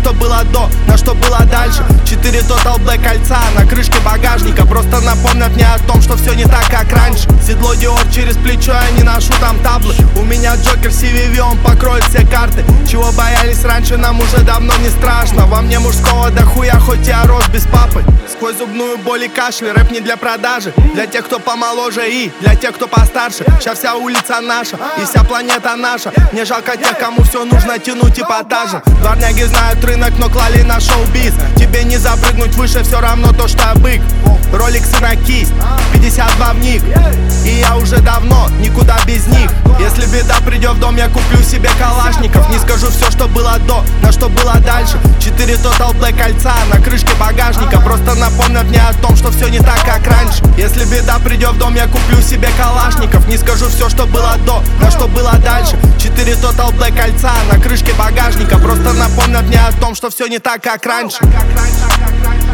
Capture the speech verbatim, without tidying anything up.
что было до, но что было дальше. Четыре Total Black кольца на крышке багажника просто напомнят мне о том, что все не так, как раньше. Седло Dior через плечо, я не ношу там таблы. У меня Джокер си ви ви, он покроет все карты. Чего боялись раньше, нам уже давно не страшно. Во мне мужского дохуя, хоть я рос без папы. Сквозь зубную боль и кашель, рэп не для продажи. Для тех, кто помоложе и для тех, кто постарше. Сейчас вся улица наша и вся планета наша. Мне жалко тех, кому все нужно тянуть эпатажем. Дворняги знают рынок, но клали на шоу-биз. Тебе не запрыгнуть выше, все равно то, что бык. Роликсы на кисть, пятьдесят два в них. И я уже давно никуда без них. Если беда придет в дом, я куплю себе калашников. Не скажу все, что было до, но что было дальше. Четыре Total Black кольца на крышке багажника просто напомнят мне о том, что все не так, как раньше. Если беда придет в дом, я куплю себе калашников. Не скажу все, что было до, но что было дальше. Четыре Total Black кольца на крышке багажника просто напомнят мне о том, что все не так, как раньше.